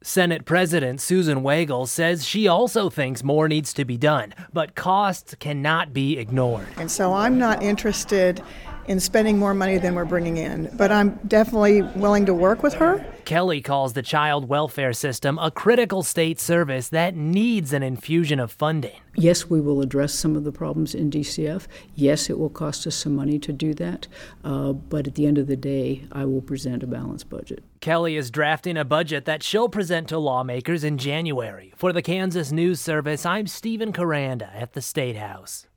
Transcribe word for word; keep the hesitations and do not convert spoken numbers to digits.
Senate President Susan Wagle says she also thinks more needs to be done, but costs cannot be ignored. And so I'm not interested in spending more money than we're bringing in, but I'm definitely willing to work with her. Kelly calls the child welfare system a critical state service that needs an infusion of funding. Yes, we will address some of the problems in D C F. Yes, it will cost us some money to do that, uh, but at the end of the day, I will present a balanced budget. Kelly is drafting a budget that she'll present to lawmakers in January. For the Kansas News Service, I'm Stephen Caranda at the State House.